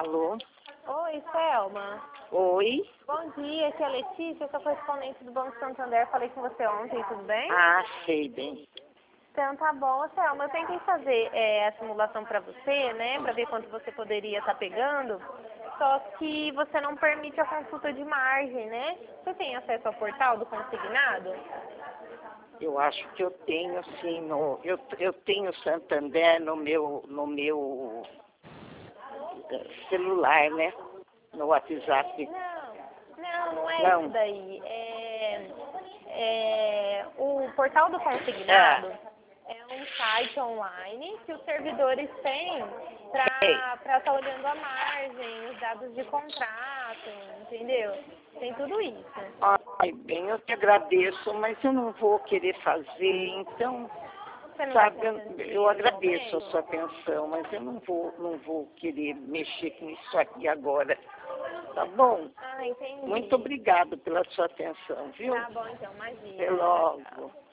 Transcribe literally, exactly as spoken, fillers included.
Alô? Oi, Selma. Oi? Bom dia, aqui é a Letícia, eu sou correspondente do Banco Santander. Falei com você ontem, tudo bem? Ah, sei bem. Então tá bom, Selma. Eu tentei fazer é, a simulação para você, né, para ver quanto você poderia estar pegando. Só que você não permite a consulta de margem, né? Você tem acesso ao portal do consignado? Eu acho que eu tenho, sim, no, eu, eu tenho Santander no meu, no meu eh, celular, né? No WhatsApp. Não, não, não é Não. isso daí. É, é, o portal do consignado É, é um site online que os servidores têm sei. para estar olhando a margem, os dados de contrato, entendeu? Tem tudo isso. Ai, bem, eu te agradeço, mas eu não vou querer fazer, então, Você não está sabe, eu, pensando em eu dinheiro no agradeço a momento? sua atenção, mas eu não vou, não vou querer mexer com isso aqui agora, tá bom? Ah, entendi. Muito obrigado pela sua atenção, viu? Tá bom então, imagina. Até Tchau, tchau. logo.